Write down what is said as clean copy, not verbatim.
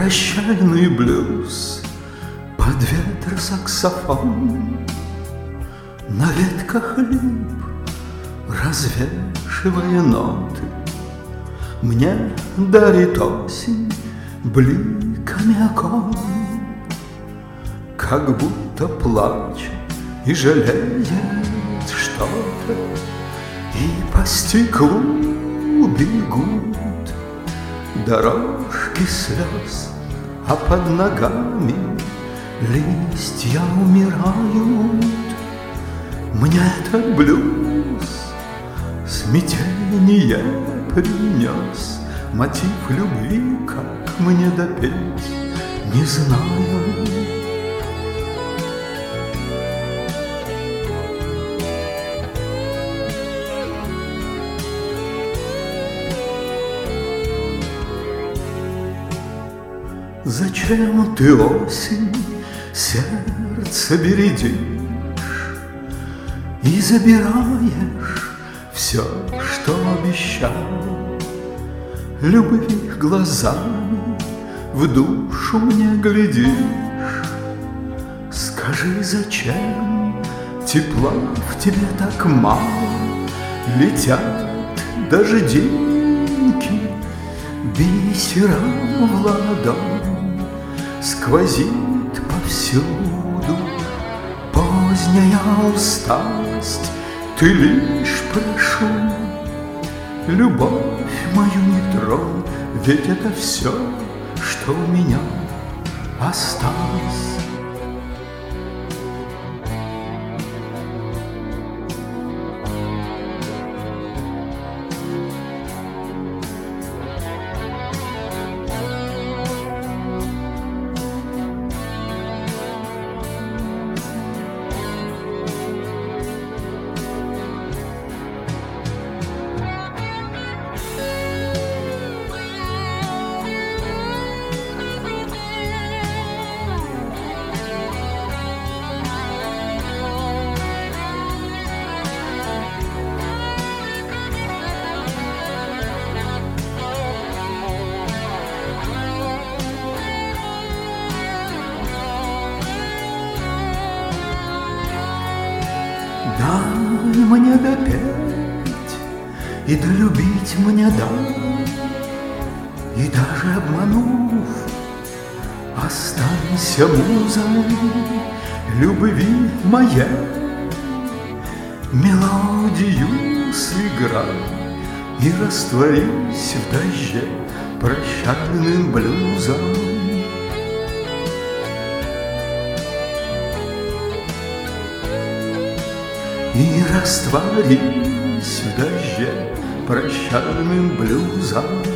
Прощальный блюз, под ветер саксофон, на ветках лип, развешивая ноты, мне дарит осень бликами окон, как будто плачет и жалеет что-то, и по стеклу бегут дорожки слез, а под ногами листья умирают. Мне этот блюз смятение принес, мотив любви, как мне допеть, не знаю. Зачем ты, осень, сердце бередишь и забираешь все, что обещал? Любви глазами в душу мне глядишь. Скажи, зачем тепла в тебе так мало? Летят дождинки бисером в ладонь, сквозит повсюду поздняя усталость. Ты лишь прошу, любовь мою не тронь, ведь это все, что у меня осталось. Дай мне допеть и долюбить мне дай, и даже обманув, останься музой любви моей. Мелодию сыграй и растворись в дожде прощальным блюзом. И растворись в дожде прощальным блюзом.